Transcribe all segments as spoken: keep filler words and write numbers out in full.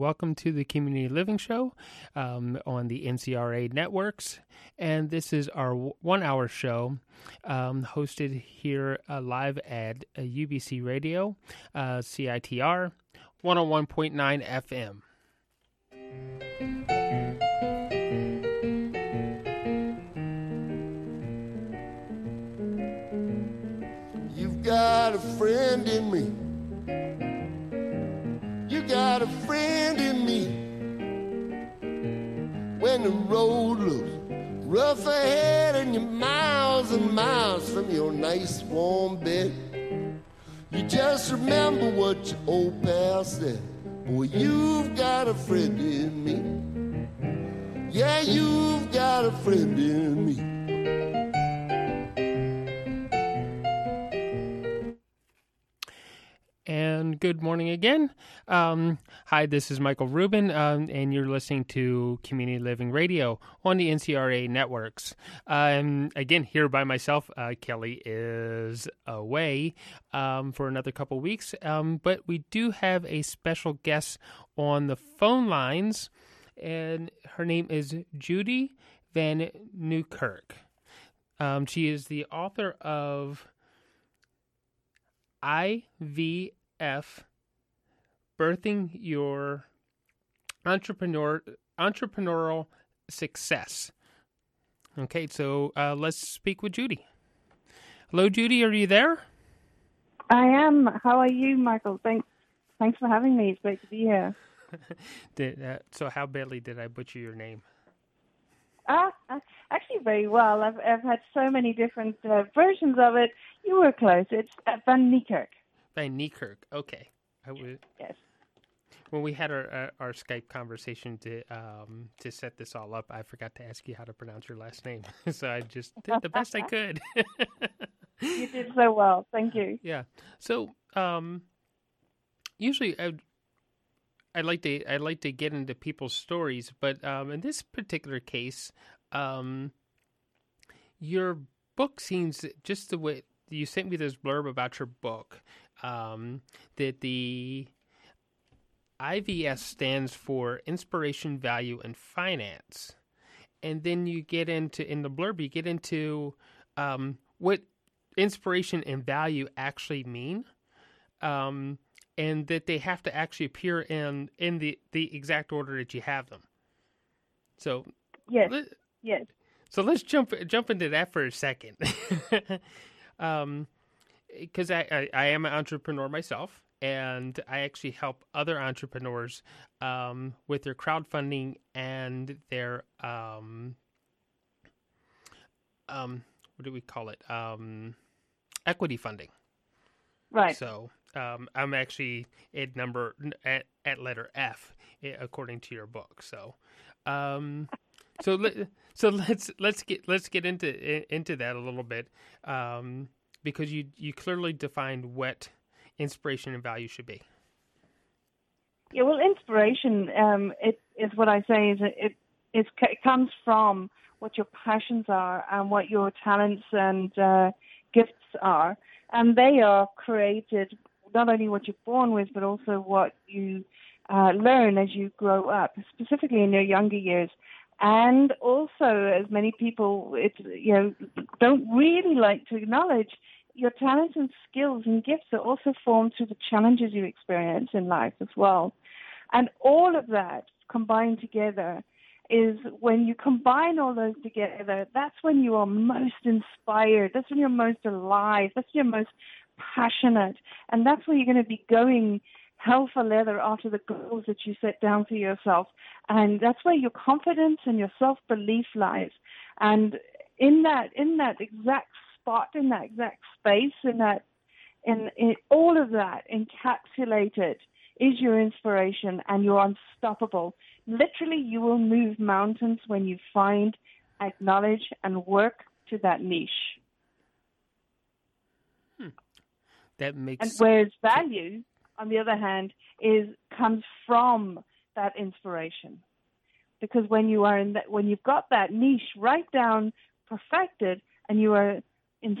Welcome to the Community Living Show um, on the N C R A networks. And this is our one-hour show um, hosted here uh, live at uh, U B C Radio, uh, C I T R, one oh one point nine F M. You've got a friend in me. You got a friend in me. When the road looks rough ahead and you're miles and miles from your nice warm bed, you just remember what your old pal said. Boy, you've got a friend in me. Yeah, you've got a friend in me. And good morning again. Um, hi, this is Michael Rubin, um, and you're listening to Community Living Radio on the N C R A networks. Um, again, here by myself. Uh, Kelly is away um, for another couple weeks, um, but we do have a special guest on the phone lines, and her name is Judy Van Newkirk. Um, she is the author of I V F, Birthing Your Entrepreneur Entrepreneurial Success. Okay, so uh, let's speak with Judy. Hello, Judy. Are you there? I am. How are you, Michael? Thanks. Thanks for having me. It's great to be here. did, uh, so, how badly did I butcher your name? Ah, actually, very well. I've I've had so many different uh, versions of it. You were close. It's uh, Van Newkirk. Van Newkirk. Okay. I would, yes. When we had our uh, our Skype conversation to um to set this all up, I forgot to ask you how to pronounce your last name, so I just did the best I could. You did so well. Thank you. Yeah. So, um, usually I. I like to I like to get into people's stories, but um, in this particular case, um, your book seems just the way you sent me this blurb about your book. Um, that the I V S stands for Inspiration, Value, and Finance, and then you get into in the blurb you get into um, what inspiration and value actually mean. Um, And that they have to actually appear in, in the, the exact order that you have them. So yes, let, yes. So let's jump jump into that for a second, um, because I, I, I am an entrepreneur myself, and I actually help other entrepreneurs um, with their crowdfunding and their um, um, what do we call it? Um, equity funding. Right. So. Um, I'm actually at number at, at letter F, according to your book. So, um, so let, so let's let's get let's get into into that a little bit, um, because you you clearly defined what inspiration and value should be. Yeah, well, inspiration um, it is what I say is it, it it comes from what your passions are and what your talents and uh, gifts are, and they are created. Not only what you're born with, but also what you uh, learn as you grow up, specifically in your younger years. And also, as many people it's, you know, don't really like to acknowledge, your talents and skills and gifts are also formed through the challenges you experience in life as well. And all of that combined together is when you combine all those together, that's when you are most inspired. That's when you're most alive. That's when you're most passionate, and that's where you're going to be going hell for leather after the goals that you set down for yourself, and that's where your confidence and your self-belief lies. And in that, in that exact spot, in that exact space, in that, in, in all of that encapsulated is your inspiration, and you're unstoppable. Literally, you will move mountains when you find, acknowledge, and work to that niche. That makes and whereas value, on the other hand, is comes from that inspiration, because when you are in that, when you've got that niche right down perfected, and you are in,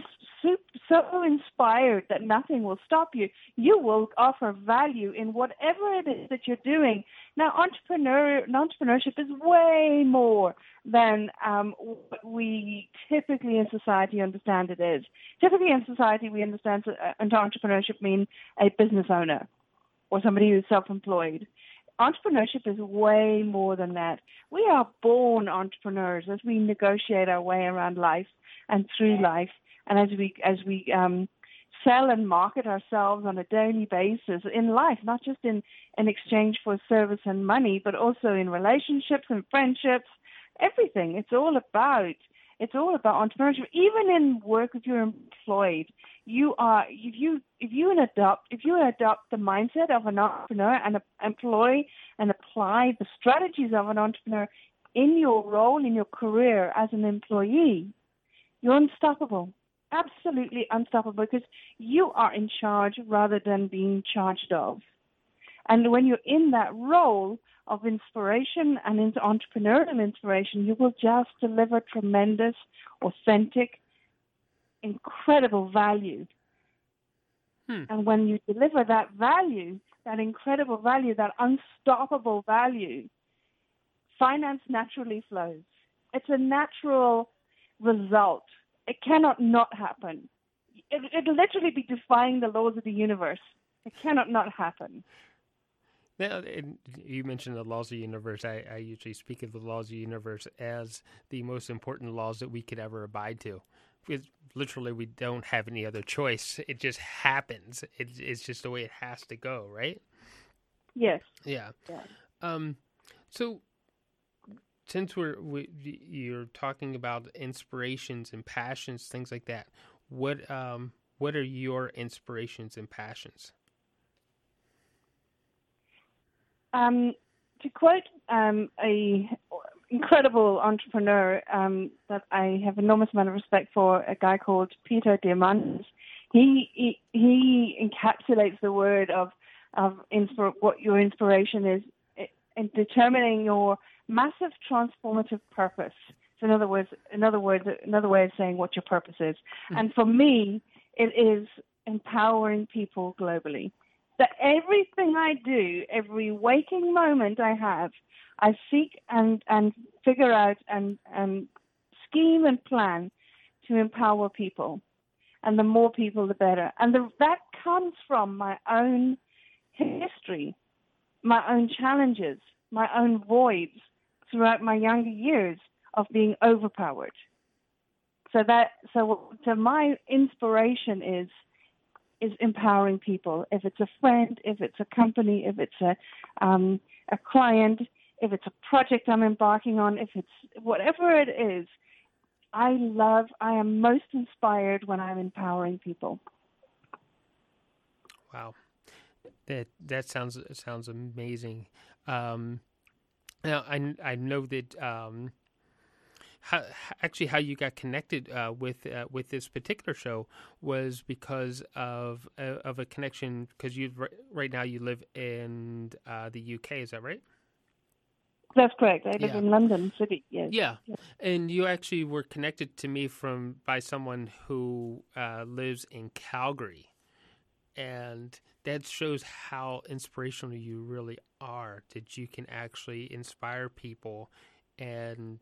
so inspired that nothing will stop you. You will offer value in whatever it is that you're doing. Now, entrepreneur, entrepreneurship is way more than um, what we typically in society understand it is. Typically in society, we understand uh, entrepreneurship mean a business owner or somebody who's self-employed. Entrepreneurship is way more than that. We are born entrepreneurs as we negotiate our way around life and through life, and as we as we um, sell and market ourselves on a daily basis in life, not just in, in exchange for service and money, but also in relationships and friendships, everything. It's all about it's all about entrepreneurship. Even in work, if you're employed, you are if you if you adopt if you adopt the mindset of an entrepreneur and employ and apply the strategies of an entrepreneur in your role in your career as an employee, you're unstoppable. Absolutely unstoppable, because you are in charge rather than being charged of. And when you're in that role of inspiration and into entrepreneurial inspiration, you will just deliver tremendous, authentic, incredible value. Hmm. And when you deliver that value, that incredible value, that unstoppable value, finance naturally flows. It's a natural result. It cannot not happen. It, it'll literally be defying the laws of the universe. It cannot not happen. Now, you mentioned the laws of the universe. I, I usually speak of the laws of the universe as the most important laws that we could ever abide to. Because literally, we don't have any other choice. It just happens. It, it's just the way it has to go, right? Yes. Yeah. Yeah. Um, so, since we're we, you're talking about inspirations and passions, things like that, what um what are your inspirations and passions? Um, to quote um, a incredible entrepreneur um, that I have enormous amount of respect for, a guy called Peter Diamandis, he he, he encapsulates the word of of inspir- what your inspiration is in determining your massive transformative purpose. So in other words, in other words, another way of saying what your purpose is. Mm-hmm. And for me, it is empowering people globally. That everything I do, every waking moment I have, I seek and, and figure out and, and scheme and plan to empower people. And the more people, the better. And the, that comes from my own history, my own challenges, my own voids throughout my younger years of being overpowered. So that so so my inspiration is is empowering people. If it's a friend, if it's a company, if it's a um, a client, if it's a project I'm embarking on, if it's whatever it is, I love. I am most inspired when I'm empowering people. Wow, that that sounds sounds amazing. Um, now I I know that um, how, actually how you got connected uh, with uh, with this particular show was because of uh, of a connection, because you right now you live in uh, the U K. Is that right? That's correct. I live yeah. in London City. Yes. Yeah. yeah, and you actually were connected to me from by someone who uh, lives in Calgary. And that shows how inspirational you really are, that you can actually inspire people. And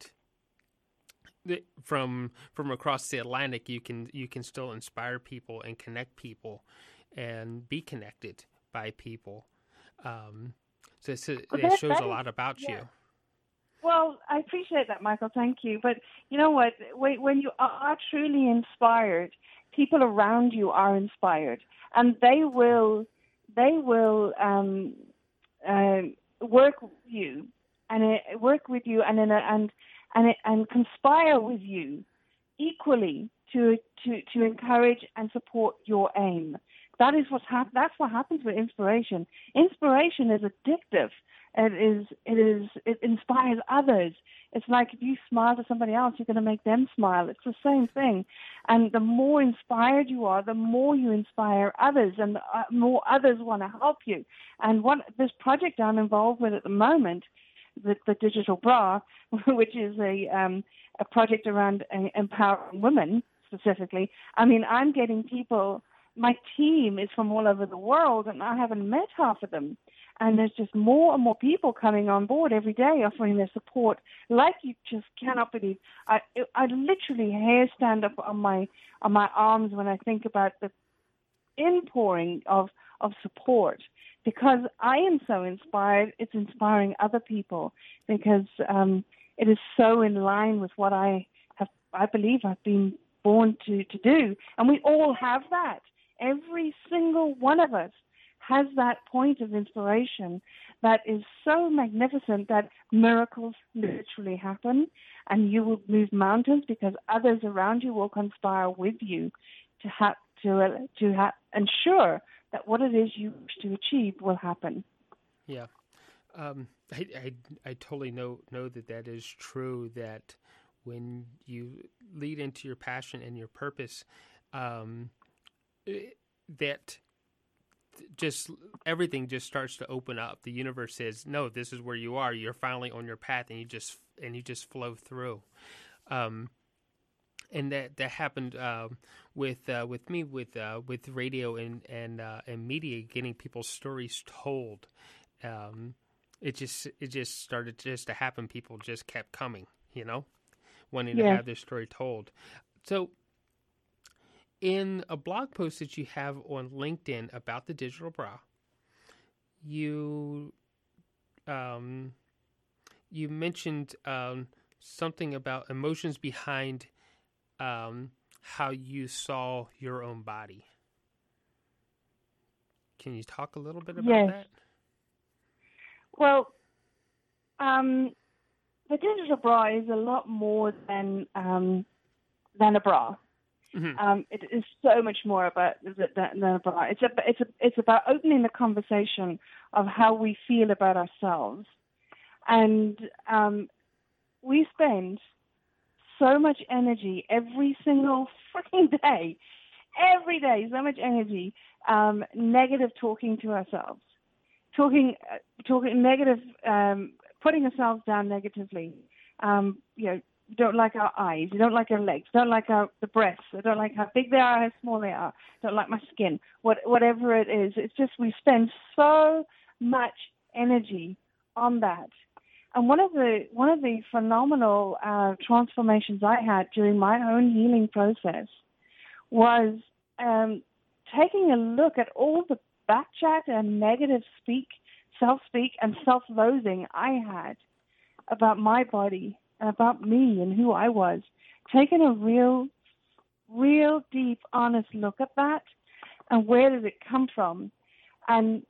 from from across the Atlantic, you can you can still inspire people and connect people and be connected by people. Um, so it's, it well, that, shows that a lot about yeah. you. Well, I appreciate that, Michael. Thank you. But you know what? When you are truly inspired, people around you are inspired. And they will, they will um, uh, work with you, and uh, work with you, and in a, and and and conspire with you equally to to to encourage and support your aim. That is what's hap- That's what happens with inspiration. Inspiration is addictive. It is. It is. It inspires others. It's like if you smile to somebody else, you're going to make them smile. It's the same thing. And the more inspired you are, the more you inspire others, and the uh, more others want to help you. And what this project I'm involved with at the moment, the, the Digital Bra, which is a um, a project around uh, empowering women specifically. I mean, I'm getting people, my team is from all over the world, and I haven't met half of them. And there's just more and more people coming on board every day offering their support like you just cannot believe. I I literally hair stand up on my on my arms when I think about the inpouring of, of support, because I am so inspired. It's inspiring other people because um, it is so in line with what I have, I believe I've been born to, to do. And we all have that. Every single one of us has that point of inspiration that is so magnificent that miracles literally happen, and you will move mountains because others around you will conspire with you to have to uh, to ha- ensure that what it is you wish to achieve will happen. Yeah, um, I, I I totally know know that that is true. That when you lead into your passion and your purpose, um, that just everything just starts to open up. The universe says, "No, this is where you are. You're finally on your path," and you just and you just flow through. Um, and that that happened um, with uh, with me with uh, with radio and and uh, and media, getting people's stories told. Um, it just it just started just to happen. People just kept coming, you know, wanting Yeah. to have their story told. So, in a blog post that you have on LinkedIn about the digital bra, you um, you mentioned um, something about emotions behind um, how you saw your own body. Can you talk a little bit about Yes. that? Well, um, the digital bra is a lot more than um, than a bra. Mm-hmm. Um, it is so much more about than a bra. It's a, it's a, it's about opening the conversation of how we feel about ourselves, and um, we spend so much energy every single freaking day, every day, so much energy, um, negative talking to ourselves, talking, uh, talking negative, um, putting ourselves down negatively. Um, you know, don't like our eyes, you don't like our legs, don't like our the breasts, I don't like how big they are, how small they are, don't like my skin, what, whatever it is. It's just we spend so much energy on that. And one of the one of the phenomenal uh, transformations I had during my own healing process was um, taking a look at all the backchat and negative speak, self-speak and self-loathing I had about my body and about me and who I was. Taking a real, real deep, honest look at that and where did it come from, and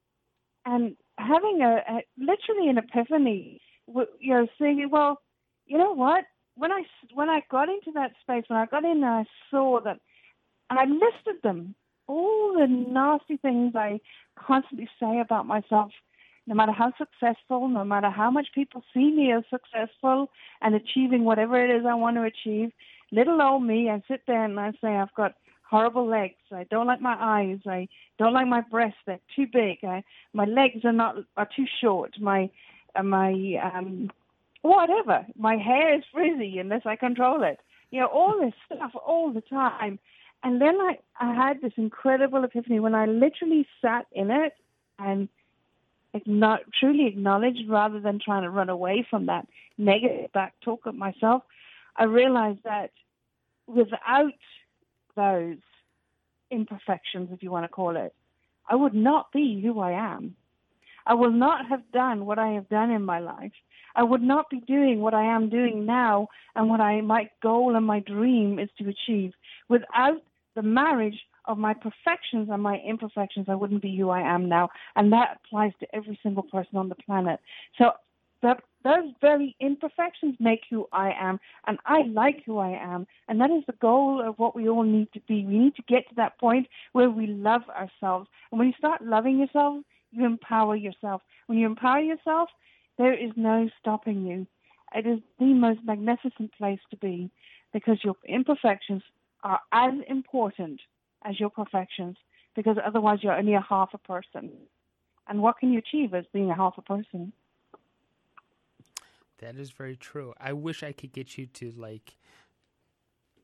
and having a, a literally an epiphany, you know, saying, well, you know what? When I when I got into that space, when I got in there, I saw that, and I listed them, all the nasty things I constantly say about myself, no matter how successful, no matter how much people see me as successful and achieving whatever it is I want to achieve. Little old me, I sit there and I say, I've got horrible legs. I don't like my eyes. I don't like my breasts. They're too big. I, my legs are not are too short. My uh, my um whatever. My hair is frizzy unless I control it. You know, all this stuff all the time. And then I, I had this incredible epiphany when I literally sat in it and acknowledge, truly acknowledged, rather than trying to run away from that negative back talk of myself. I realized that without those imperfections, if you want to call it, I would not be who I am. I will not have done what I have done in my life. I would not be doing what I am doing now and what I my goal and my dream is to achieve. Without the marriage of my perfections and my imperfections, I wouldn't be who I am now. And that applies to every single person on the planet. So that those very imperfections make who I am, and I like who I am. And that is the goal of what we all need to be. We need to get to that point where we love ourselves. And when you start loving yourself, you empower yourself. When you empower yourself, there is no stopping you. It is the most magnificent place to be, because your imperfections are as important as your perfections, because otherwise you're only a half a person. And what can you achieve as being a half a person? That is very true. I wish I could get you to like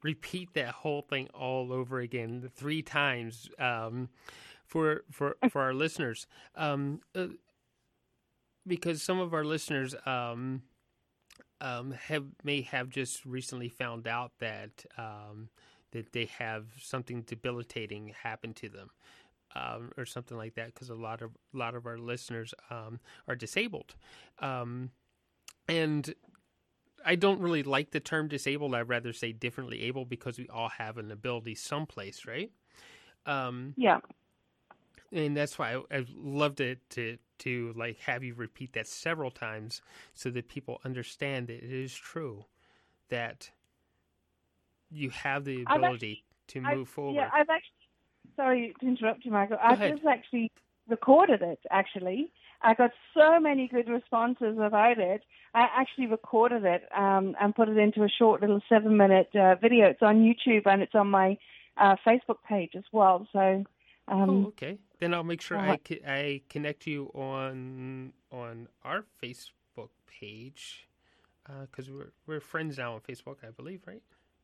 repeat that whole thing all over again three times um, for for for our listeners, um, uh, because some of our listeners um, um, have may have just recently found out that um, that they have something debilitating happen to them. Um, or something like that, because a lot of a lot of our listeners um, are disabled, um, and I don't really like the term disabled. I'd rather say differently able, because we all have an ability someplace, right? Um, Yeah. And that's why I, I'd love to, to to like have you repeat that several times so that people understand that it is true that you have the ability actually, to move I've, forward. Yeah, I've actually. Sorry to interrupt you, Michael. I've ahead. just actually recorded it, actually. I got so many good responses about it. I actually recorded it um, and put it into a short little seven-minute uh, video. It's on YouTube and it's on my uh, Facebook page as well. So, um, oh, okay. Then I'll make sure uh, I, co- I connect you on on our Facebook page, because uh, we're we're friends now on Facebook, I believe, right?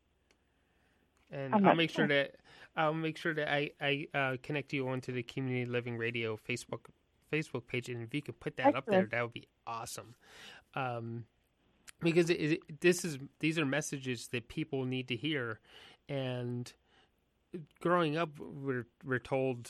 And I'm I'll not make sure sure. that I'll make sure that I I uh, connect you onto the Community Living Radio Facebook Facebook page, and if you could put that up there, Excellent. that would be awesome. Um, because it, it, this is these are messages that people need to hear, and growing up, we're we're told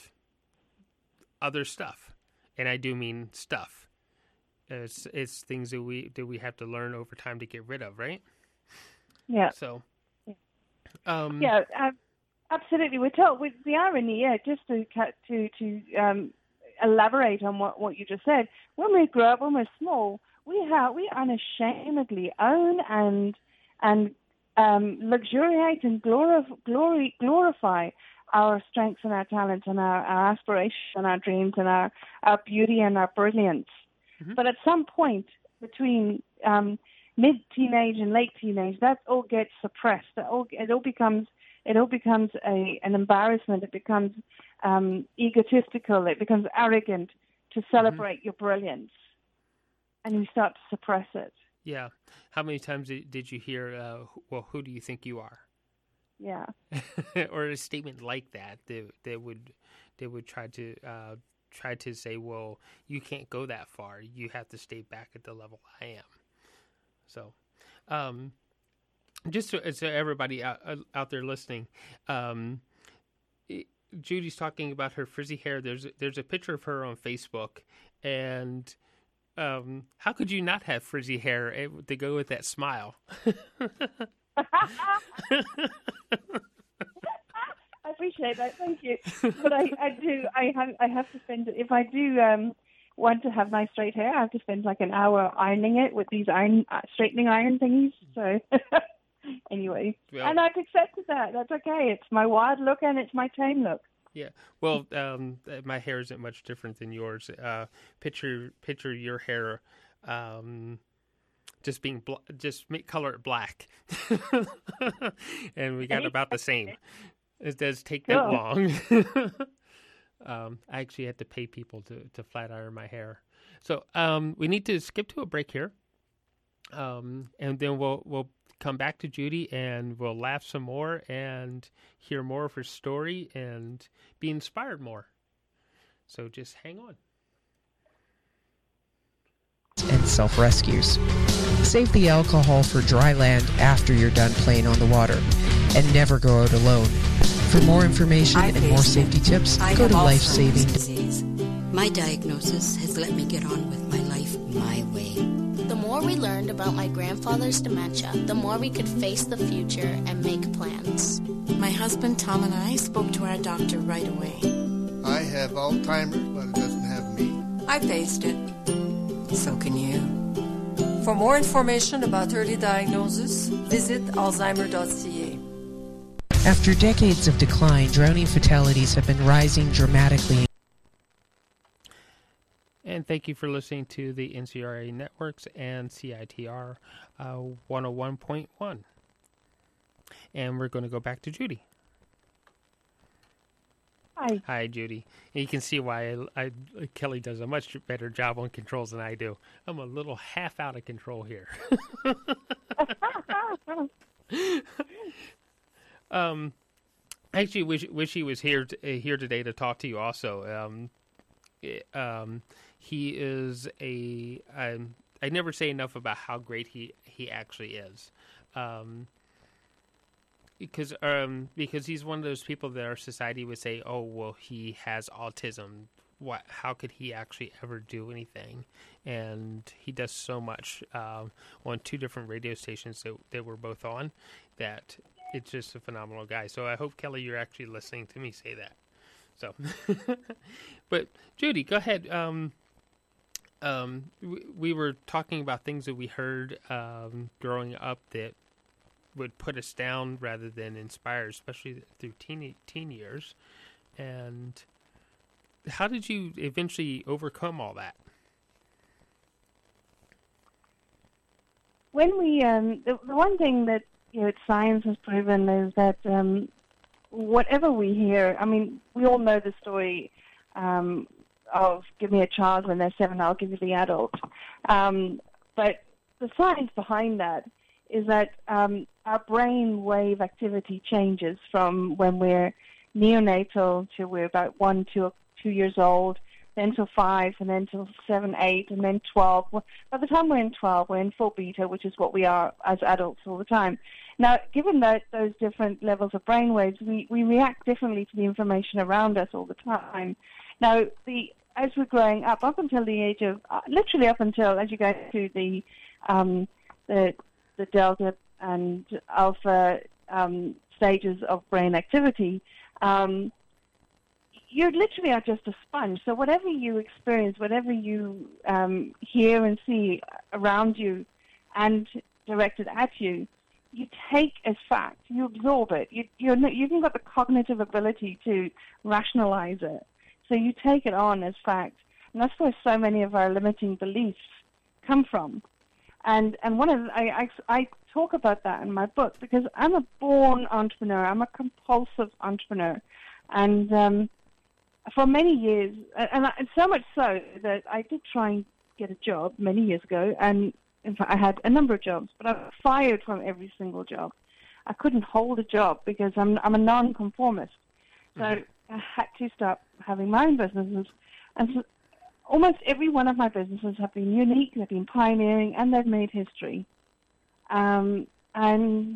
other stuff, and I do mean stuff. It's it's things that we that we have to learn over time to get rid of, right? Yeah. So. Um, Yeah, uh, absolutely. We're told with the irony, yeah, just to cut- to to um, elaborate on what, what you just said. When we grow up, when we're small, we have we unashamedly own and and um, luxuriate and glorify, glory, glorify our strengths and our talents and our, our aspirations and our dreams and our, our beauty and our brilliance. Mm-hmm. But at some point between um, mid-teenage and late teenage, that all gets suppressed. That all, it all becomes it all becomes a an embarrassment. It becomes um, egotistical. It becomes arrogant to celebrate mm-hmm. your brilliance, and you start to suppress it. Yeah. How many times did you hear, uh, well, who do you think you are? Yeah. Or a statement like that that, that would they would try to uh, try to say, well, you can't go that far. You have to stay back at the level I am. So, um, just so, so everybody out, out there listening, um, it, Judy's talking about her frizzy hair. There's there's a picture of her on Facebook, and um, how could you not have frizzy hair to go with that smile? I appreciate that. Thank you. But I, I do. I have. I have to spend. If I do um, want to have nice straight hair, I have to spend like an hour ironing it with these iron uh, straightening iron thingies. So anyway, well, and I've accepted that. That's okay. It's my wild look and it's my tame look. Yeah. Well, um, my hair isn't much different than yours. Uh, picture picture your hair. Um, just being bl- just make color it black, and we got about the same. It does take that cool. long. um, I actually had to pay people to, to flat iron my hair, so um, we need to skip to a break here, um, and then we'll we'll come back to Judy and we'll laugh some more and hear more of her story and be inspired more. So just hang on. And self-rescues. Save the alcohol for dry land after you're done playing on the water, and never go out alone. For more information I and more safety it. tips, I go to Alzheimer's Life-Saving. Disease. My diagnosis has let me get on with my life my way. The more we learned about my grandfather's dementia, the more we could face the future and make plans. My husband Tom and I spoke to our doctor right away. I have Alzheimer's, but it doesn't have me. I faced it. So can you. For more information about early diagnosis, visit alzheimer dot c a. After decades of decline, drowning fatalities have been rising dramatically. And thank you for listening to the N C R A Networks and C I T R uh, one oh one point one. And we're going to go back to Judy. Hi. Hi, Judy. And you can see why I, I, Kelly does a much better job on controls than I do. I'm a little half out of control here. Um, I actually wish wish he was here to, uh, here today to talk to you. Also, um, um, he is a. Um, I never say enough about how great he he actually is. Um, because um because he's one of those people that our society would say, oh well, he has autism. What? How could he actually ever do anything? And he does so much um, on two different radio stations that, that we're both on, that it's just a phenomenal guy. So I hope, Kelly, you're actually listening to me say that. So, but Judy, go ahead. Um, um, we, we were talking about things that we heard um, growing up that would put us down rather than inspire, especially through teen teen years. And how did you eventually overcome all that? When we, um, the, the one thing that you know science has proven is that um, whatever we hear, I mean, we all know the story um, of give me a child when they're seven, I'll give you the adult. Um, but the science behind that is that um, our brain wave activity changes from when we're neonatal to we're about one to two years old, then till five, and then till seven, eight, and then twelve. By the time we're in twelve, we're in full beta, which is what we are as adults all the time. Now, given that those different levels of brainwaves, we, we react differently to the information around us all the time. Now, the as we're growing up, up until the age of, uh, literally up until as you go through the um, the the delta and alpha um, stages of brain activity, um, you literally are just a sponge. So whatever you experience, whatever you um, hear and see around you and directed at you, you take as fact. You absorb it. You, you're not, you haven't got the cognitive ability to rationalize it. So you take it on as fact. And that's where so many of our limiting beliefs come from. And and one of the, I, I, I talk about that in my book because I'm a born entrepreneur. I'm a compulsive entrepreneur. And um, for many years, and, I, and so much so that I did try and get a job many years ago, and in fact I had a number of jobs, but I was fired from every single job. I couldn't hold a job because I'm I'm a non-conformist. So mm-hmm. I had to start having my own businesses. And so almost every one of my businesses have been unique, they've been pioneering, and they've made history. Um, and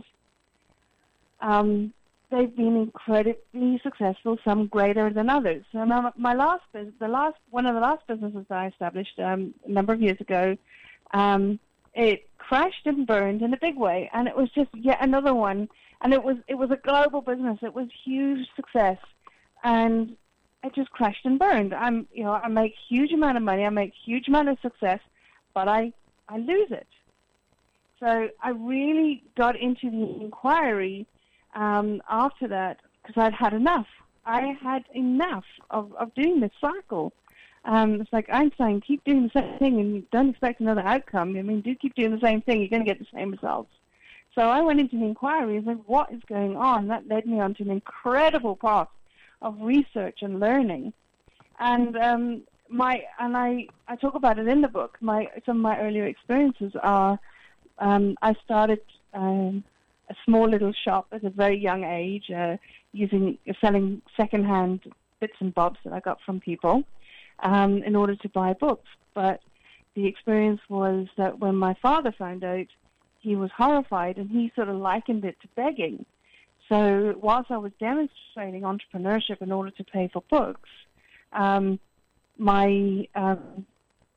um, they've been incredibly successful, some greater than others. So my, my last, the last, one of the last businesses that I established um, a number of years ago, um, it crashed and burned in a big way, and it was just yet another one. And it was it was a global business. It was huge success, and it just crashed and burned. I'm you know I make huge amount of money. I make huge amount of success, but I I lose it. So I really got into the inquiry um, after that because I'd had enough. I had enough of, of doing this cycle. Um, it's like Einstein, keep doing the same thing and don't expect another outcome. I mean, do keep doing the same thing, you're going to get the same results. So I went into the inquiry and said, what is going on? That led me onto an incredible path of research and learning. And um, my and I, I talk about it in the book. My some of my earlier experiences are um, I started um, a small little shop at a very young age, uh, using selling secondhand bits and bobs that I got from people um, in order to buy books. But the experience was that when my father found out, he was horrified, and he sort of likened it to begging. So whilst I was demonstrating entrepreneurship in order to pay for books, um, my um,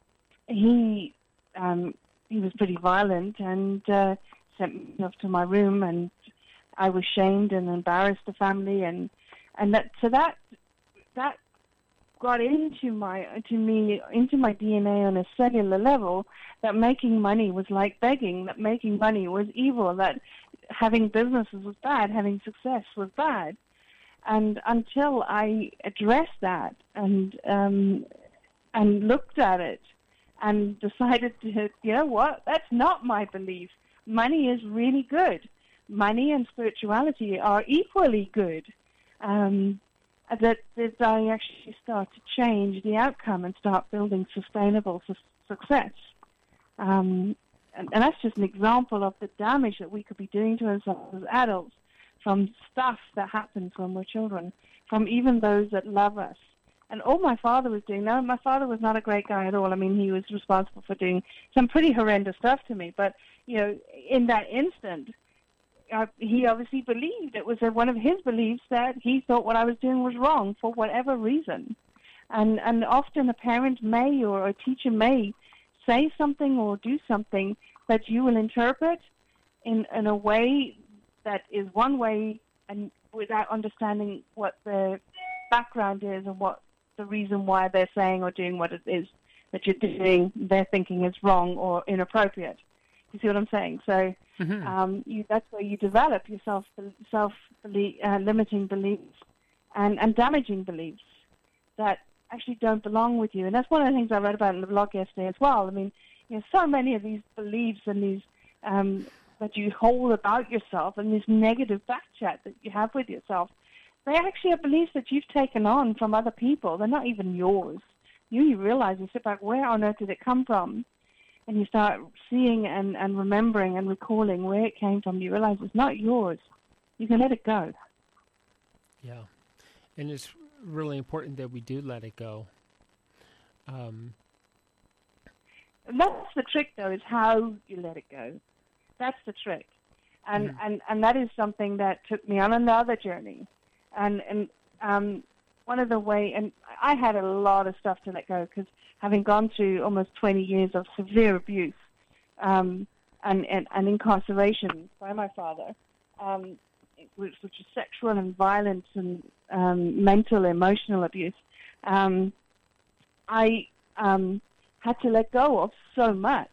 he um, he was pretty violent and uh, sent me off to my room, and I was shamed and embarrassed the family, and and that so that that got into my to me into my D N A on a cellular level, that making money was like begging, that making money was evil, that having businesses was bad, having success was bad. And until I addressed that and um, and looked at it and decided to, you know what, that's not my belief. Money is really good. Money and spirituality are equally good. Um, that, that I actually start to change the outcome and start building sustainable su- success. Um, and, and that's just an example of the damage that we could be doing to ourselves as adults from stuff that happens when we're children, from even those that love us. And all my father was doing, no, my father was not a great guy at all. I mean, he was responsible for doing some pretty horrendous stuff to me. But, you know, in that instant, uh, he obviously believed, it was uh, one of his beliefs that he thought what I was doing was wrong for whatever reason. And and often a parent may or a teacher may say something or do something that you will interpret in, in a way that is one way, and without understanding what the background is and what the reason why they're saying or doing what it is that you're doing, they're thinking is wrong or inappropriate. You see what I'm saying? So mm-hmm. um, you, that's where you develop your self, self uh, limiting beliefs and, and damaging beliefs that actually don't belong with you. And that's one of the things I read about in the blog yesterday as well. I mean, you know, so many of these beliefs and these um, that you hold about yourself and this negative backchat that you have with yourself, they actually are beliefs that you've taken on from other people. They're not even yours. You, you realize, you sit back, where on earth did it come from? And you start seeing and, and remembering and recalling where it came from. You realize it's not yours. You can let it go. Yeah. And it's really important that we do let it go. Um, and that's the trick, though, is how you let it go. That's the trick. And, mm. and, and that is something that took me on another journey. And, and um, one of the way, and I had a lot of stuff to let go because having gone through almost twenty years of severe abuse um, and, and, and incarceration by my father, um, which, which is sexual and violence and um, mental, emotional abuse, um, I um, had to let go of so much.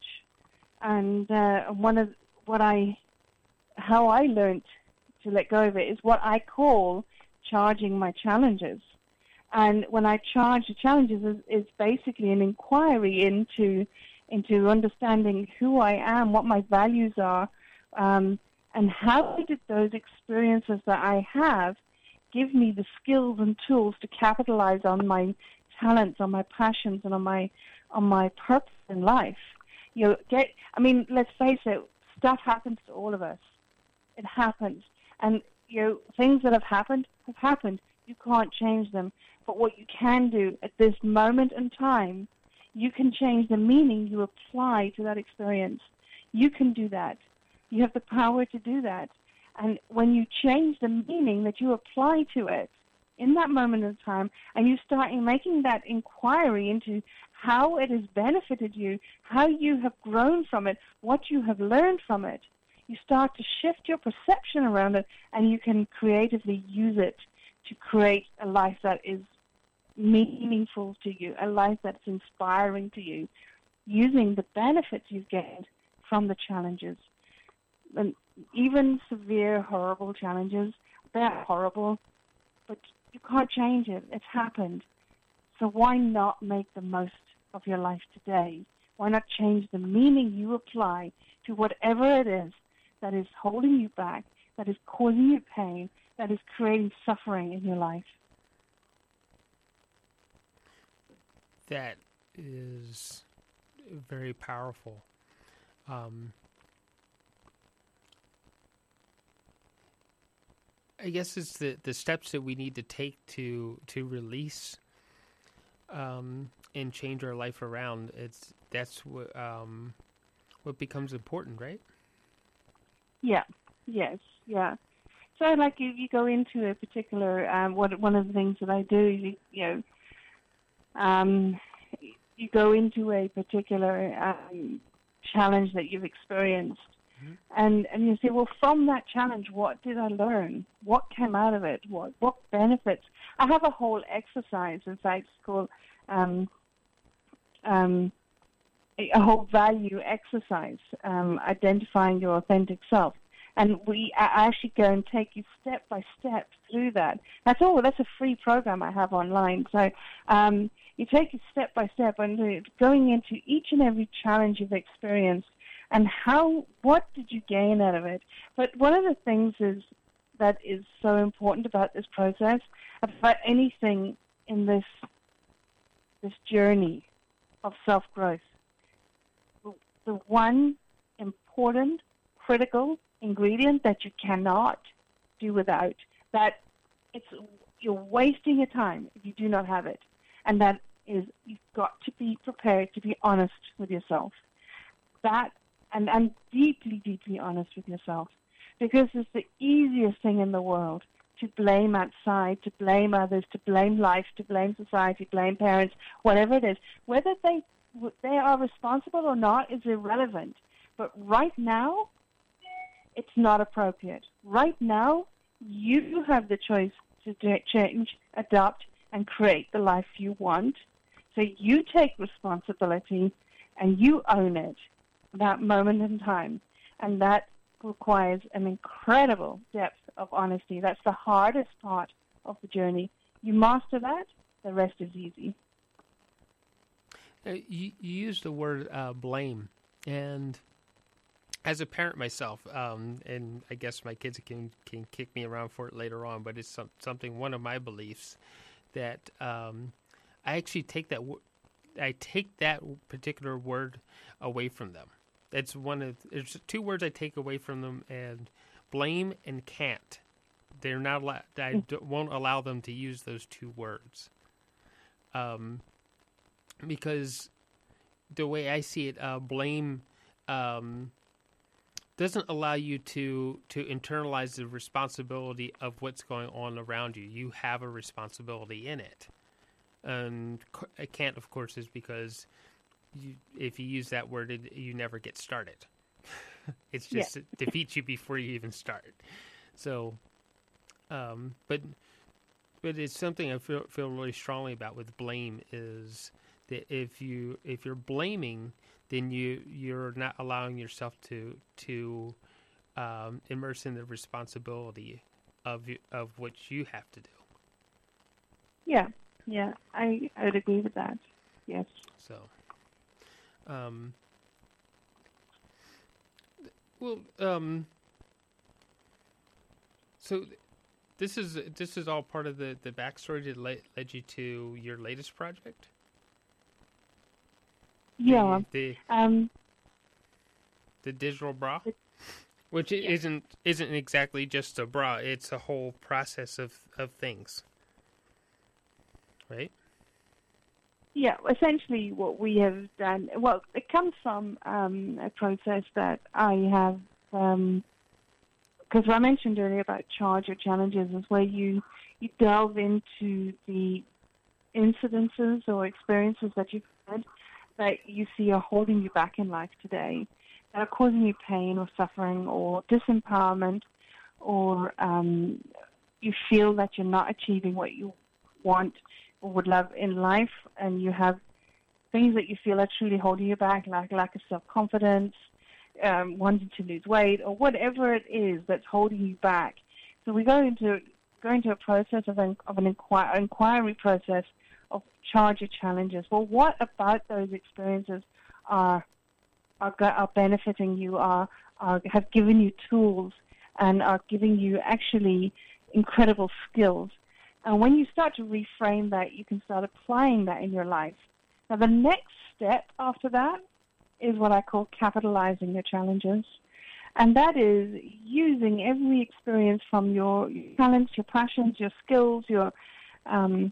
And uh, one of what I, how I learned to let go of it is what I call charging my challenges. And when I charge the challenges, is, is basically an inquiry into into understanding who I am, what my values are, um, and how did those experiences that I have give me the skills and tools to capitalize on my talents, on my passions, and on my on my purpose in life. You know, get. I mean, let's face it. Stuff happens to all of us. It happens, and you know, things that have happened have happened. You can't change them. But what you can do at this moment in time, you can change the meaning you apply to that experience. You can do that. You have the power to do that. And when you change the meaning that you apply to it in that moment in time, and you start making that inquiry into how it has benefited you, how you have grown from it, what you have learned from it, you start to shift your perception around it, and you can creatively use it to create a life that is meaningful to you, a life that's inspiring to you, using the benefits you've gained from the challenges. And even severe, horrible challenges, they're horrible, but you can't change it. It's happened. So why not make the most of your life today? Why not change the meaning you apply to whatever it is that is holding you back, that is causing you pain, that is creating suffering in your life? That is very powerful. Um, I guess it's the, the steps that we need to take to to release um, and change our life around. It's that's what um, what becomes important, right? Yeah. Yes. Yeah. So, like, you, you go into a particular, um, what one of the things that I do, you, you know, um, you go into a particular um, challenge that you've experienced, mm-hmm. and, and you say, well, from that challenge, what did I learn? What came out of it? What what benefits? I have a whole exercise, in fact, it's called um, um, a, a whole value exercise, um, identifying your authentic self. And we I actually go and take you step by step through that. That's all. That's a free program I have online. So um, you take it step by step and going into each and every challenge you've experienced and how, what did you gain out of it? But one of the things is that is so important about this process, about anything in this this journey of self-growth. The one important, critical ingredient that you cannot do without, that it's you're wasting your time if you do not have it. And that is, you've got to be prepared to be honest with yourself. That, and, and deeply, deeply honest with yourself. Because it's the easiest thing in the world to blame outside, to blame others, to blame life, to blame society, blame parents, whatever it is. Whether they they are responsible or not is irrelevant. But right now, it's not appropriate. Right now, you have the choice to change, adapt, and create the life you want. So you take responsibility and you own it, that moment in time. And that requires an incredible depth of honesty. That's the hardest part of the journey. You master that, the rest is easy. Uh, you, you used the word uh, blame, and as a parent myself, um, and I guess my kids can can kick me around for it later on, but it's some, something, one of my beliefs, that um, I actually take that I take that particular word away from them. That's one of there's two words I take away from them, and blame and can't. They're not allowed. I won't allow them to use those two words. Um, because the way I see it, uh, blame um, doesn't allow you to to internalize the responsibility of what's going on around you. You have a responsibility in it, and I can't, of course, is because you, if you use that word, it, you never get started. It's just yeah. it defeats you before you even start. So, um, but but it's something I feel feel really strongly about with blame is that if you if you're blaming, then you you're not allowing yourself to to um, immerse in the responsibility of of what you have to do. Yeah, yeah, I I would agree with that. Yes. So, um, well, um, so this is this is all part of the the backstory that led, led you to your latest project. Yeah. The, the, um, the digital bra, which yeah. isn't isn't exactly just a bra; it's a whole process of, of things, right? Yeah, essentially what we have done. Well, it comes from um, a process that I have, because um, I mentioned earlier about charge or challenges, is where you you delve into the incidences or experiences that you've had that you see are holding you back in life today, that are causing you pain or suffering or disempowerment, or um, you feel that you're not achieving what you want or would love in life, and you have things that you feel are truly holding you back, like lack of self-confidence, um, wanting to lose weight, or whatever it is that's holding you back. So we go into go into a process of an, of an inquir- inquiry process of charge or challenges. Well, what about those experiences are are, are benefiting you, are, are have given you tools, and are giving you actually incredible skills? And when you start to reframe that, you can start applying that in your life. Now, the next step after that is what I call capitalizing your challenges. And that is using every experience from your talents, your passions, your skills, your um,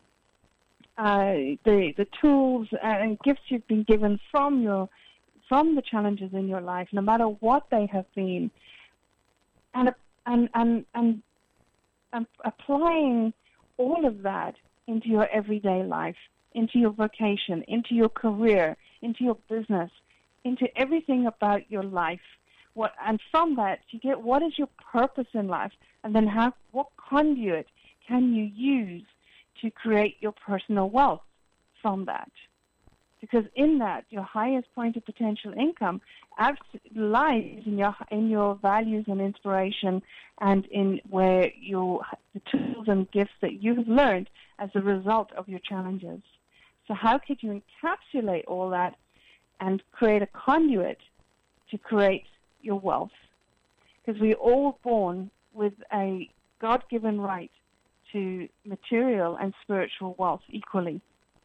uh, the the tools and gifts you've been given from your from the challenges in your life, no matter what they have been, and and and and, and applying all of that into your everyday life, into your vocation, into your career, into your business, into everything about your life. What, and from that, you get what is your purpose in life, and then how, what conduit can you use to create your personal wealth from that? Because in that, your highest point of potential income lies in your in your values and inspiration, and in where your the tools and gifts that you have learned as a result of your challenges. So how could you encapsulate all that and create a conduit to create your wealth? Because we're all born with a God-given right to material and spiritual wealth equally.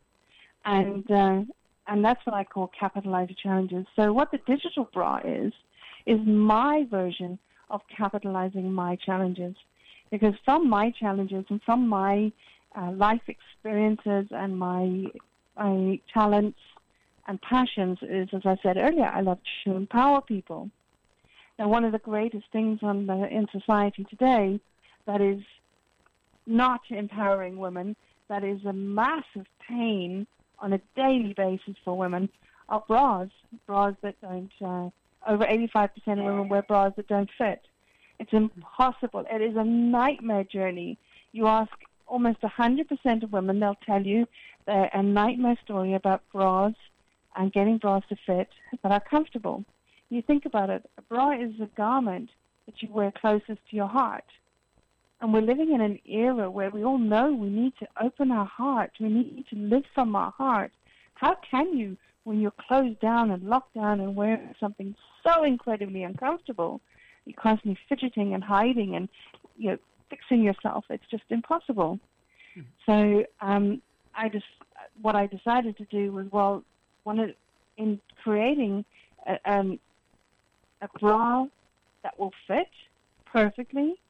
And uh, and that's what I call capitalizing challenges. So what the digital bra is, is my version of capitalizing my challenges. Because from my challenges and from my uh, life experiences and my, my talents and passions is, as I said earlier, I love to empower people. Now, one of the greatest things on the, in society today that is not empowering women, that is a massive pain on a daily basis for women, are bras, bras that don't, uh, over eighty-five percent of women wear bras that don't fit. It's impossible. It is a nightmare journey. You ask almost one hundred percent of women, they'll tell you a nightmare story about bras and getting bras to fit that are comfortable. You think about it, a bra is a garment that you wear closest to your heart. And we're living in an era where we all know we need to open our heart. We need to live from our heart. How can you, when you're closed down and locked down and wearing something so incredibly uncomfortable, you're constantly fidgeting and hiding and, you know, fixing yourself? It's just impossible. Mm-hmm. So um, I just, what I decided to do was, well, one of, in creating a, um, a bra that will fit perfectly,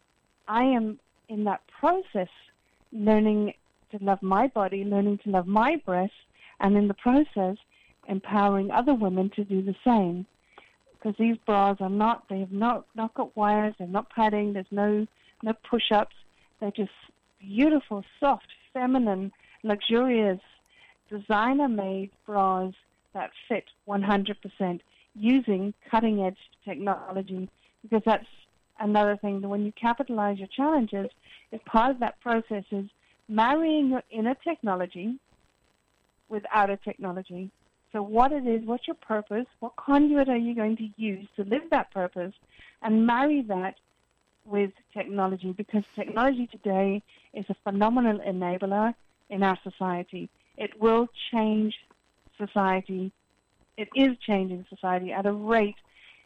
I am in that process learning to love my body, learning to love my breasts, and in the process empowering other women to do the same. Because these bras are not, they have not, not got wires, they're not padding, there's no, no push-ups. They're just beautiful, soft, feminine, luxurious, designer-made bras that fit one hundred percent using cutting-edge technology, because that's another thing, that when you capitalize your challenges, is part of that process is marrying your inner technology with outer technology. So what it is, what's your purpose, what conduit are you going to use to live that purpose, and marry that with technology, because technology today is a phenomenal enabler in our society. It will change society. It is changing society at a rate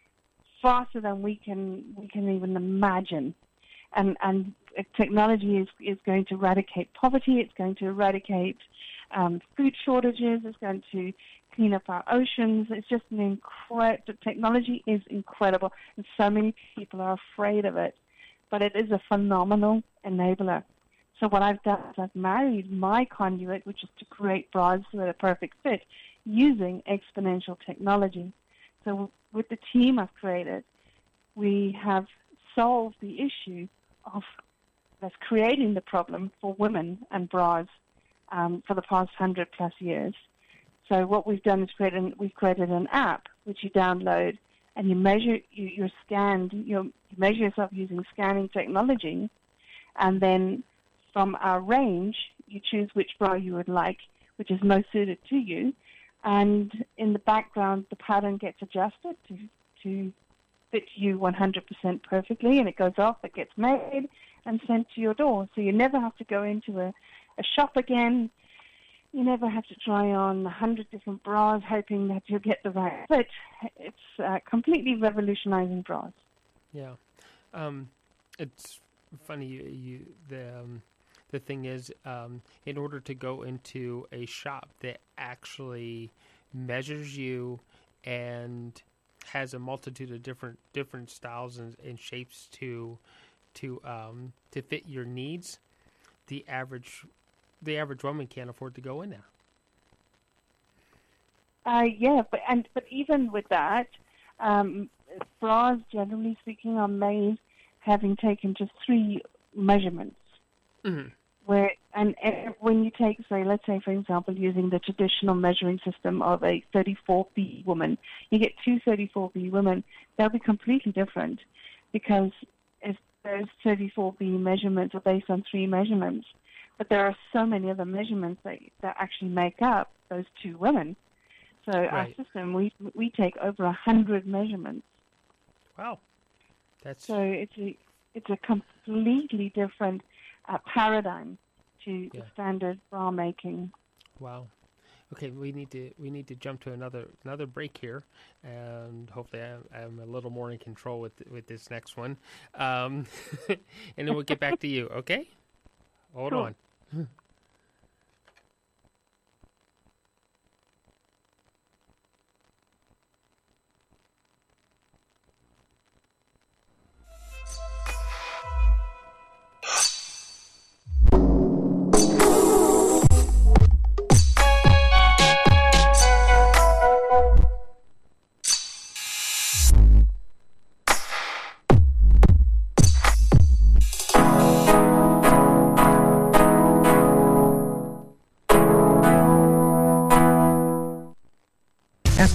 faster than we can we can even imagine, and and technology is is going to eradicate poverty. It's going to eradicate um, food shortages. It's going to clean up our oceans. It's just an incredible technology is incredible, and so many people are afraid of it, but it is a phenomenal enabler. So what I've done is I've married my conduit, which is to create bras that are a perfect fit, using exponential technology. So with the team I've created, we have solved the issue of that's creating the problem for women and bras um, for the past hundred plus years. So what we've done is create an, we've created an app which you download and you measure you, you're scanned you're, you measure yourself using scanning technology, and then from our range you choose which bra you would like, which is most suited to you. And in the background, the pattern gets adjusted to, to fit you one hundred percent perfectly, and it goes off, it gets made, and sent to your door. So you never have to go into a, a shop again. You never have to try on a hundred different bras hoping that you'll get the right fit. It's uh, completely revolutionizing bras. Yeah. Um, it's funny, you, you the... Um The thing is, um, in order to go into a shop that actually measures you and has a multitude of different different styles and, and shapes to to um, to fit your needs, the average the average woman can't afford to go in there. Uh, yeah, but and but even with that, um, bras, generally speaking, are made having taken just three measurements. Mm-hmm. Where and, and when you take, say, let's say, for example, using the traditional measuring system of a thirty-four B woman, you get two thirty-four B women. They'll be completely different, because if those thirty-four B measurements are based on three measurements, but there are so many other measurements that, that actually make up those two women. So right. Our system, we we take over a hundred measurements. Wow, that's so it's a it's a completely different Uh, paradigm to yeah. the standard bra making. Wow. Okay, we need to we need to jump to another another break here, and hopefully I'm, I'm a little more in control with with this next one, um, and then we'll get back to you. Okay, hold cool. on.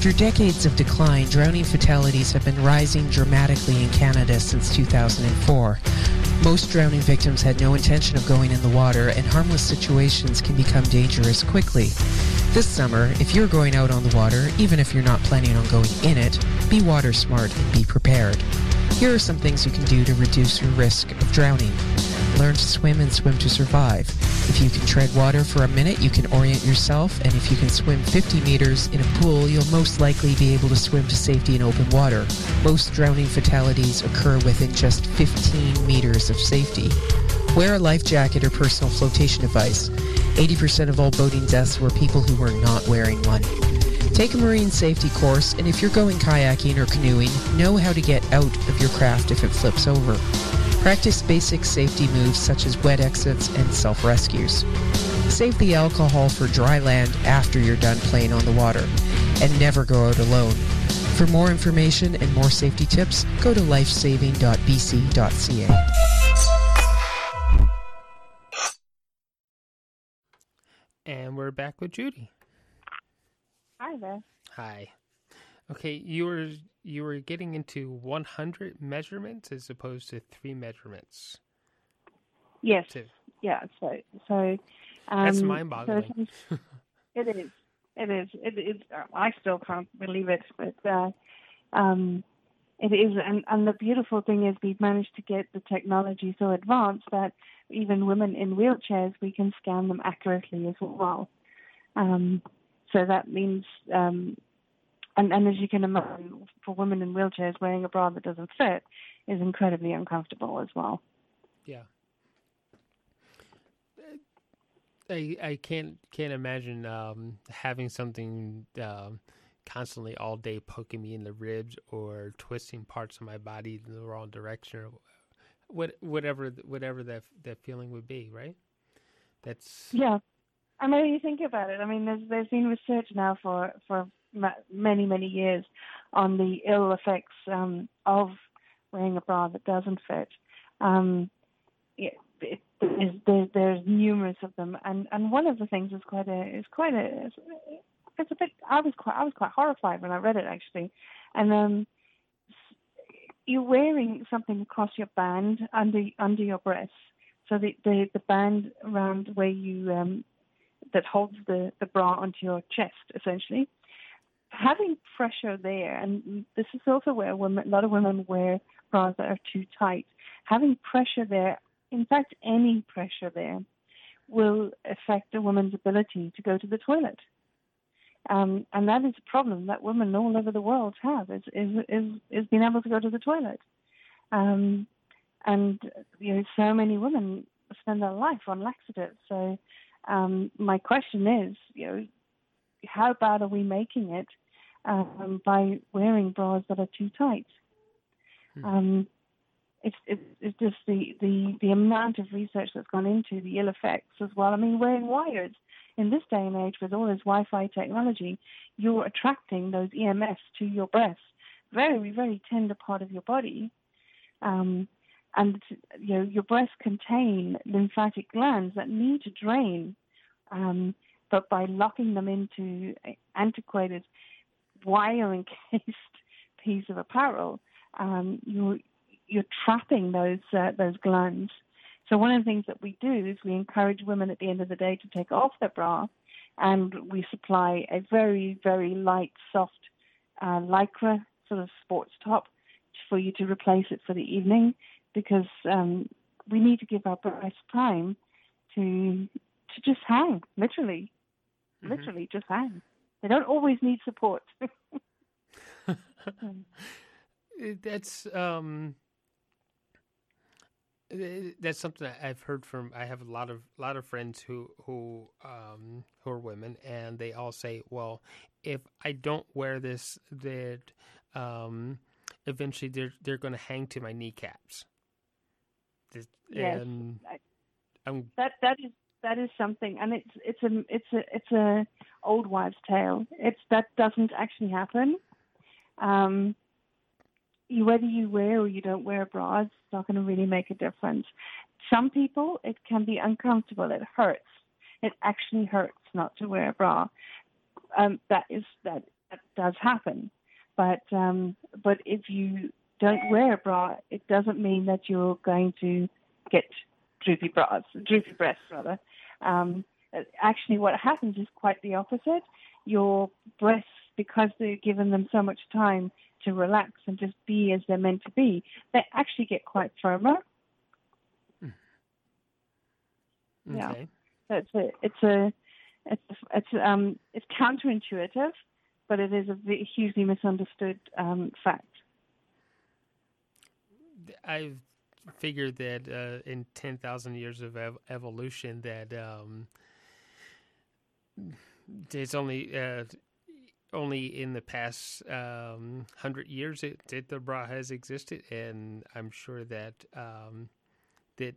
After decades of decline, drowning fatalities have been rising dramatically in Canada since two thousand four. Most drowning victims had no intention of going in the water, and harmless situations can become dangerous quickly. This summer, if you're going out on the water, even if you're not planning on going in it, be water smart and be prepared. Here are some things you can do to reduce your risk of drowning. Learn to swim and swim to survive. If you can tread water for a minute, you can orient yourself, and if you can swim fifty meters in a pool, you'll most likely be able to swim to safety in open water. Most drowning fatalities occur within just fifteen meters of safety. Wear a life jacket or personal flotation device. eighty percent of all boating deaths were people who were not wearing one. Take a marine safety course, and if you're going kayaking or canoeing, know how to get out of your craft if it flips over. Practice basic safety moves such as wet exits and self-rescues. Save the alcohol for dry land after you're done playing on the water, and never go out alone. For more information and more safety tips, go to lifesaving dot b c dot c a. And we're back with Judy. Hi there. Hi. Okay, you were you were getting into one hundred measurements as opposed to three measurements. Yes. Two. Yeah. So so um, that's mind-boggling. So it is. It is. It is. I still can't believe it, but uh, um, it is. And, and the beautiful thing is, we've managed to get the technology so advanced that even women in wheelchairs, we can scan them accurately as well. Um, so that means. Um, And, and as you can imagine, for women in wheelchairs, wearing a bra that doesn't fit is incredibly uncomfortable as well. Yeah. I I can't can't imagine um, having something um, constantly all day poking me in the ribs or twisting parts of my body in the wrong direction, or what whatever whatever that that feeling would be. Right. That's yeah. I mean, you think about it. I mean, there's there's been research now for for many, many years on the ill effects um, of wearing a bra that doesn't fit. Um, it, it, there's, there's, there's numerous of them, and, and one of the things is quite a is quite a it's a bit. I was quite I was quite horrified when I read it actually, and um, you're wearing something across your band under under your breasts, so the the, the band around where you um, that holds the, the bra onto your chest essentially. Having pressure there, and this is also where women, a lot of women wear bras that are too tight. Having pressure there, in fact, any pressure there, will affect a woman's ability to go to the toilet. Um, and that is a problem that women all over the world have, is is is, is being able to go to the toilet. Um, and you know, so many women spend their life on laxatives. So um, my question is, you know, how bad are we making it um, by wearing bras that are too tight? Hmm. Um, it's, it's it's just the, the, the amount of research that's gone into the ill effects as well. I mean, wearing wires in this day and age with all this Wi-Fi technology, you're attracting those E M Fs to your breasts, very, very tender part of your body. Um, and you know, your breasts contain lymphatic glands that need to drain. Um, But by locking them into an antiquated wire-encased piece of apparel, um, you're, you're trapping those uh, those glands. So one of the things that we do is we encourage women at the end of the day to take off their bra, and we supply a very, very light, soft uh, lycra sort of sports top for you to replace it for the evening, because um, we need to give our breasts time to to just hang, literally. Mm-hmm. Literally just hang. They don't always need support. That's um, that's something I've heard from. I have a lot of lot of friends who who um, who are women, and they all say, "Well, if I don't wear this, that um, eventually they're they're going to hang to my kneecaps." This, yes, and I, I'm, that that is. That is something, and it's it's a it's a it's a old wives' tale. It's that doesn't actually happen. Um, you, whether you wear or you don't wear a bra, it's not going to really make a difference. Some people, it can be uncomfortable. It hurts. It actually hurts not to wear a bra. Um, that is that that does happen. But um, but if you don't wear a bra, it doesn't mean that you're going to get droopy bras, droopy breasts rather. Um, actually, what happens is quite the opposite. Your breasts, because they're given them so much time to relax and just be as they're meant to be, they actually get quite firmer. Okay. Yeah, so it's a it's a it's it's um it's counterintuitive, but it is a hugely misunderstood um, fact. I've figured that uh, in ten thousand years of ev- evolution that um, it's only uh, only in the past um, hundred years it, that the bra has existed, and I'm sure that um, that.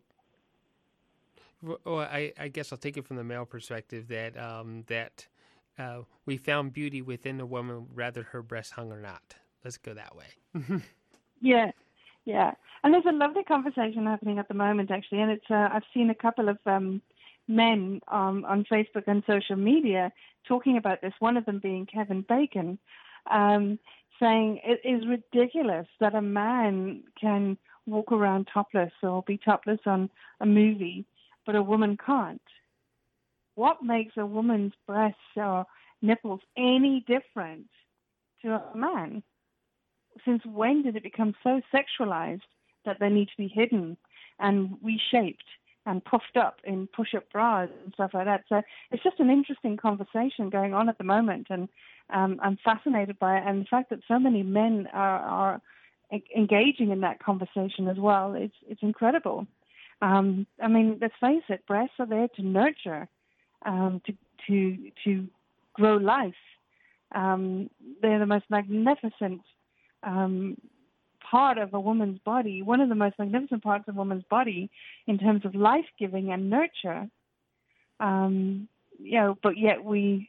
Well, I, I guess I'll take it from the male perspective that um, that uh, we found beauty within a woman, whether her breast hung or not. Let's go that way. Yeah, yeah. And there's a lovely conversation happening at the moment, actually, and it's uh, I've seen a couple of um, men um, on Facebook and social media talking about this. One of them being Kevin Bacon, um, saying it is ridiculous that a man can walk around topless or be topless on a movie, but a woman can't. What makes a woman's breasts or nipples any different to a man? Since when did it become so sexualized that they need to be hidden and reshaped and puffed up in push-up bras and stuff like that? So it's just an interesting conversation going on at the moment, and um, I'm fascinated by it. And the fact that so many men are, are engaging in that conversation as well, it's, it's incredible. Um, I mean, let's face it, breasts are there to nurture, um, to to to grow life. Um, they're the most magnificent um, part of a woman's body, one of the most magnificent parts of a woman's body in terms of life-giving and nurture. Um, you know, but yet we,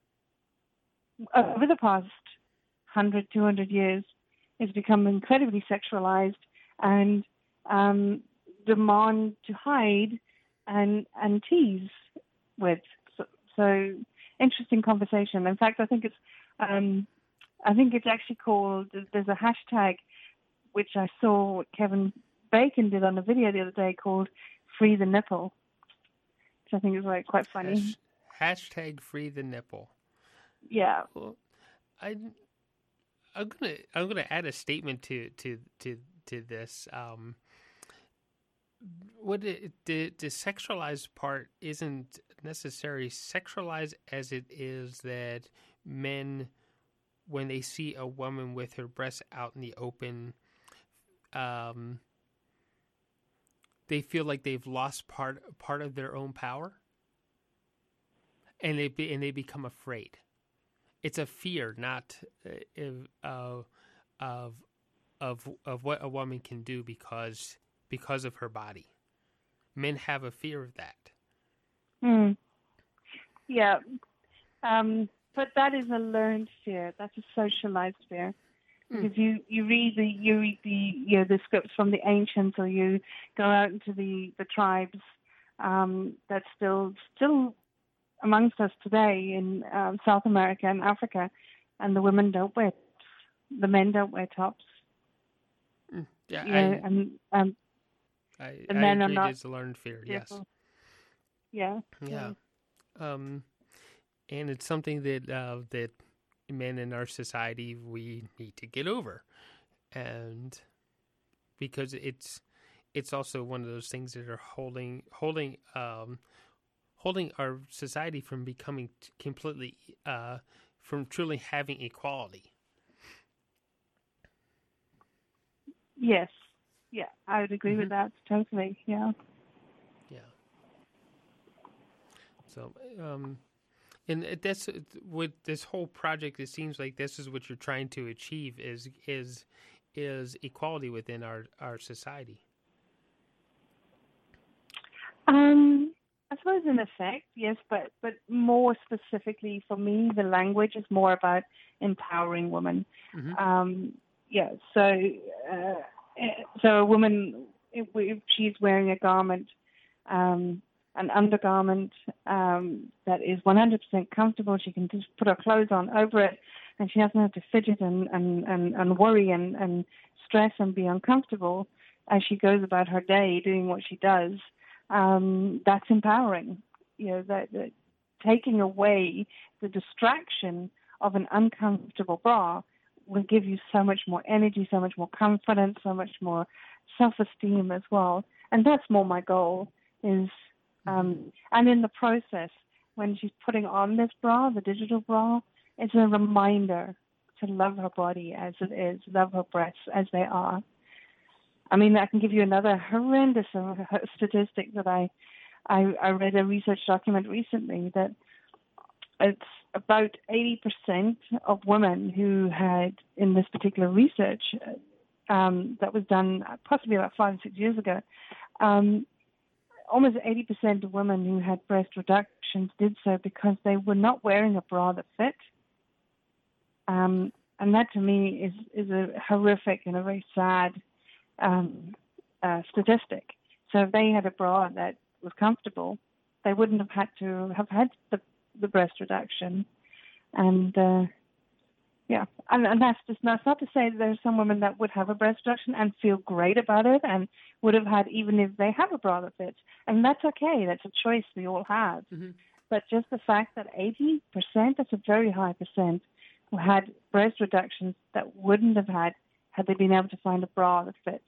over the past one hundred, two hundred years, it's become incredibly sexualized and um, demand to hide and and tease with. So, so interesting conversation. In fact, I think it's um, I think it's actually called. There's a hashtag which I saw Kevin Bacon did on a video the other day called "Free the Nipple," which I think is like quite funny. Hash, hashtag Free the Nipple. Yeah. Well, I I'm gonna I'm gonna add a statement to to to to this. Um, What it, the the sexualized part isn't necessarily sexualized as it is that men, when they see a woman with her breasts out in the open, um, they feel like they've lost part part of their own power, and they be, and they become afraid. It's a fear, not uh, of of of what a woman can do because. because of her body. Men have a fear of that. Mm. Yeah. Um, but that is a learned fear. That's a socialized fear. Mm. Because you, you read the you read the you know the scripts from the ancients, or you go out into the, the tribes um, that's still still amongst us today in um, South America and Africa, and the women don't wear the men don't wear tops. Mm. Yeah, you know, I, and um, I, the men I are agree not it's a learned fear, yes. Yeah. Yeah. Um, and it's something that uh, that men in our society, we need to get over. And because it's it's also one of those things that are holding holding um, holding our society from becoming completely uh, from truly having equality. Yes. Yeah, I would agree mm-hmm. with that totally. Yeah. Yeah. So, um, and that's with this whole project. It seems like this is what you're trying to achieve: is is is equality within our, our society. Um, I suppose in effect, yes, but but more specifically for me, the language is more about empowering women. Mm-hmm. Um, yeah. So. Uh, So a woman, if she's wearing a garment, um, an undergarment um, that is one hundred percent comfortable, she can just put her clothes on over it, and she doesn't have to fidget and, and, and, and worry and, and stress and be uncomfortable as she goes about her day doing what she does, um, that's empowering. You know, that, that taking away the distraction of an uncomfortable bra will give you so much more energy, so much more confidence, so much more self-esteem as well. And that's more my goal is, um, and in the process, when she's putting on this bra, the digital bra, it's a reminder to love her body as it is, love her breasts as they are. I mean, I can give you another horrendous statistic that I, I, I read a research document recently that it's about eighty percent of women who had, in this particular research um, that was done possibly about five or six years ago, um, almost eighty percent of women who had breast reductions did so because they were not wearing a bra that fit. Um, and that to me is, is a horrific and a very sad um, uh, statistic. So if they had a bra that was comfortable, they wouldn't have had to have had the, the breast reduction. And uh, yeah, and, and that's just that's not to say that there's some women that would have a breast reduction and feel great about it and would have had even if they have a bra that fits. And that's okay. That's a choice we all have. Mm-hmm. But just the fact that eighty percent, that's a very high percent, who had breast reductions that wouldn't have had had they been able to find a bra that fits.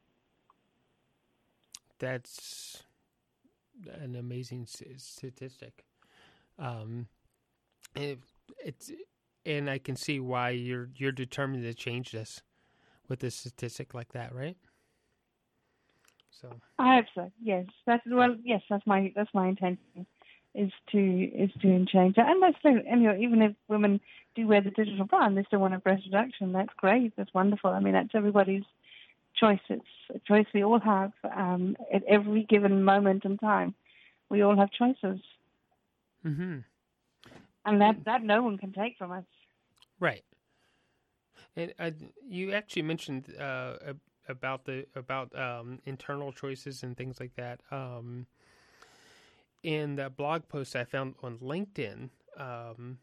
That's an amazing statistic. Um, it, it's and I can see why you're you're determined to change this with a statistic like that, right? So I hope so. Yes, that's well. Yes, that's my that's my intention is to is to change that. And that's true. And you know, even if women do wear the digital bra and they still want a breast reduction, that's great. That's wonderful. I mean, that's everybody's choice. It's a choice we all have um, at every given moment in time. We all have choices. Mm-hmm. And that, that no one can take from us. Right. And uh, you actually mentioned uh, about the about um, internal choices and things like that. Um, in that blog post I found on LinkedIn, um,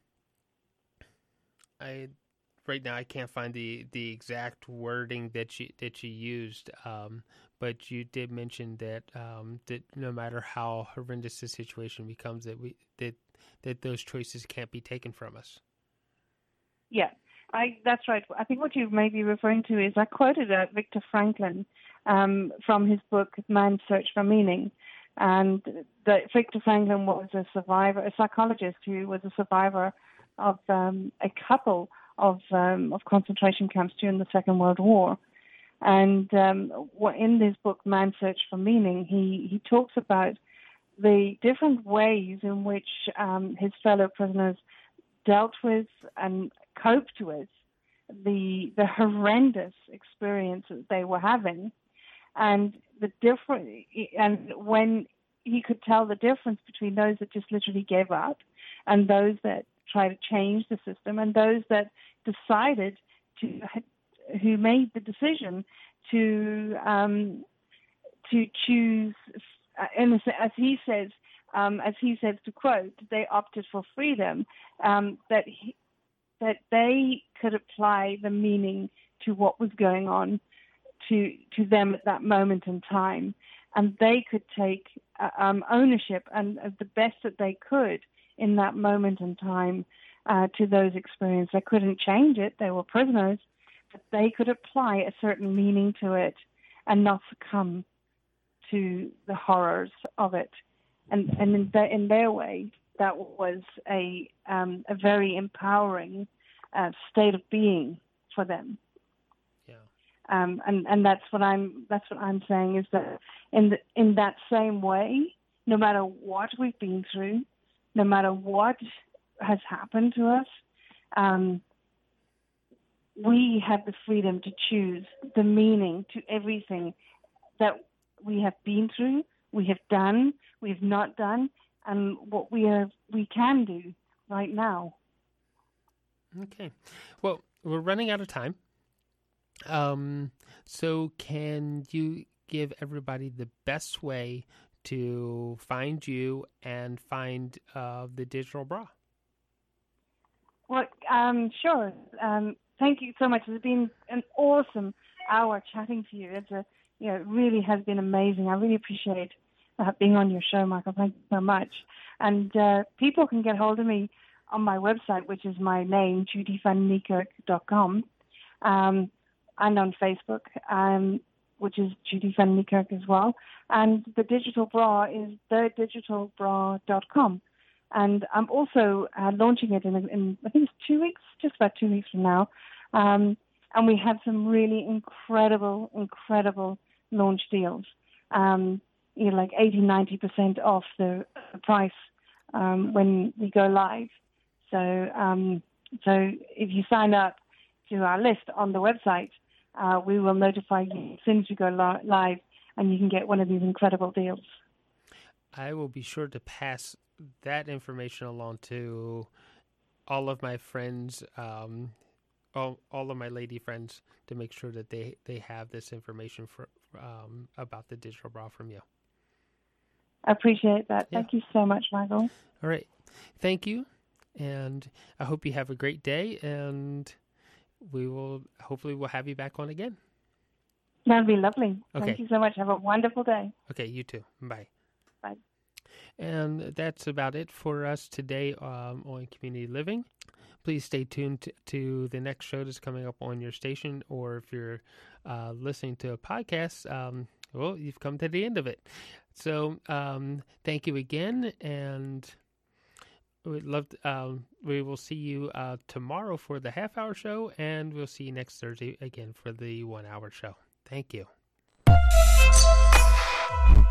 I right now I can't find the, the exact wording that you that you used, um, but you did mention that um, that no matter how horrendous the situation becomes, that we that that those choices can't be taken from us. Yeah, I, that's right. I think what you may be referring to is I quoted uh, Viktor Frankl um, from his book Man's Search for Meaning. And the, Viktor Frankl was a survivor, a psychologist who was a survivor of um, a couple of um, of concentration camps during the Second World War. And um, in this book, Man's Search for Meaning, he, he talks about the different ways in which um, his fellow prisoners dealt with and coped with the the horrendous experiences they were having, and the different and when he could tell the difference between those that just literally gave up and those that try to change the system and those that decided to who made the decision to um, to choose. And as he says, um, as he says to quote, they opted for freedom. Um, that he, that they could apply the meaning to what was going on to to them at that moment in time, and they could take uh, um, ownership and uh, the best that they could in that moment in time uh, to those experiences. They couldn't change it; they were prisoners, but they could apply a certain meaning to it and not succumb to the horrors of it. And and in, the, in their way, that was a um, a very empowering uh, state of being for them. Yeah. Um, and and that's what I'm that's what I'm saying is that in the, in that same way, no matter what we've been through, no matter what has happened to us, um, we have the freedom to choose the meaning to everything that we have been through, we have done, we have not done, and what we have, we can do right now. Okay. Well, we're running out of time. Um, so can you give everybody the best way to find you and find uh, the digital bra? Well, Um, sure. Um, thank you so much. It's been an awesome hour chatting to you. It's a, you know, it really has been amazing. I really appreciate uh, being on your show, Michael. Thank you so much. And uh, people can get hold of me on my website, which is my name, judy van niekerk dot com, um, and on Facebook, um, which is Judy van Niekerk as well. And the digital bra is the digital bra dot com. And I'm also uh, launching it in, in, I think it's two weeks, just about two weeks from now. Um, and we have some really incredible, incredible launch deals. Um, you know, like eighty, ninety percent off the, the price um, when we go live. So, um, so if you sign up to our list on the website, uh, we will notify you as soon as we go li- live, and you can get one of these incredible deals. I will be sure to pass that information along to all of my friends, um, all all of my lady friends, to make sure that they, they have this information for um, about the digital bra from you. I appreciate that. Yeah. Thank you so much, Michael. All right. Thank you. And I hope you have a great day, and we will hopefully we'll have you back on again. That'd be lovely. Okay. Thank you so much. Have a wonderful day. Okay, you too. Bye. Bye. And that's about it for us today um, on Community Living. Please stay tuned to, to the next show that's coming up on your station, or if you're uh, listening to a podcast, um, well, you've come to the end of it. So um, thank you again, and we'd love to, um, we will see you uh, tomorrow for the half-hour show, and we'll see you next Thursday again for the one-hour show. Thank you.